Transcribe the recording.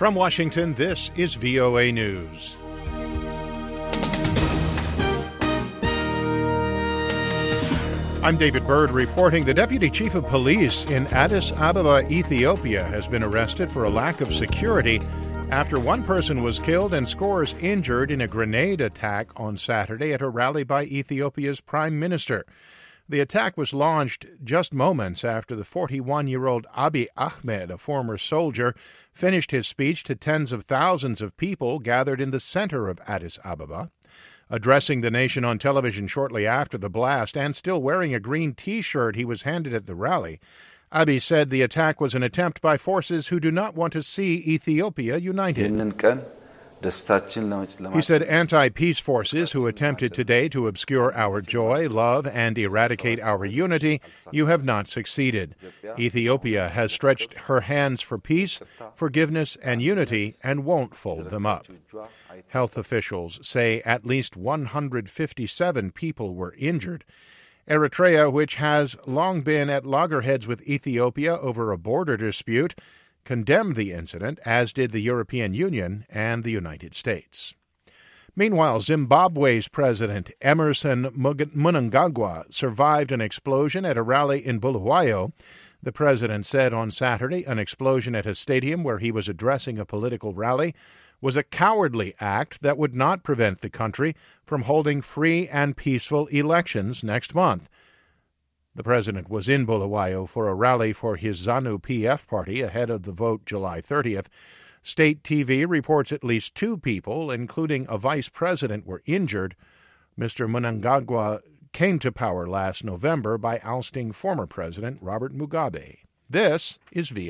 From Washington, this is VOA News. I'm David Byrd reporting the Deputy Chief of Police in Addis Ababa, Ethiopia, has been arrested for a lack of security after one person was killed and scores injured in a grenade attack on Saturday at a rally by Ethiopia's Prime Minister. The attack was launched just moments after the 41-year-old Abiy Ahmed, a former soldier, finished his speech to tens of thousands of people gathered in the center of Addis Ababa. Addressing the nation on television shortly after the blast and still wearing a green T-shirt he was handed at the rally, Abiy said the attack was an attempt by forces who do not want to see Ethiopia united. He said anti-peace forces who attempted today to obscure our joy, love, and eradicate our unity, you have not succeeded. Ethiopia has stretched her hands for peace, forgiveness, and unity and won't fold them up. Health officials say at least 157 people were injured. Eritrea, which has long been at loggerheads with Ethiopia over a border dispute, condemned the incident, as did the European Union and the United States. Meanwhile, Zimbabwe's President Emmerson Mnangagwa survived an explosion at a rally in Bulawayo. The president said on Saturday an explosion at a stadium where he was addressing a political rally was a cowardly act that would not prevent the country from holding free and peaceful elections next month. The president was in Bulawayo for a rally for his ZANU-PF party ahead of the vote July 30th. State TV reports at least 2 people, including a vice president, were injured. Mr. Mnangagwa came to power last November by ousting former President Robert Mugabe. This is VOA.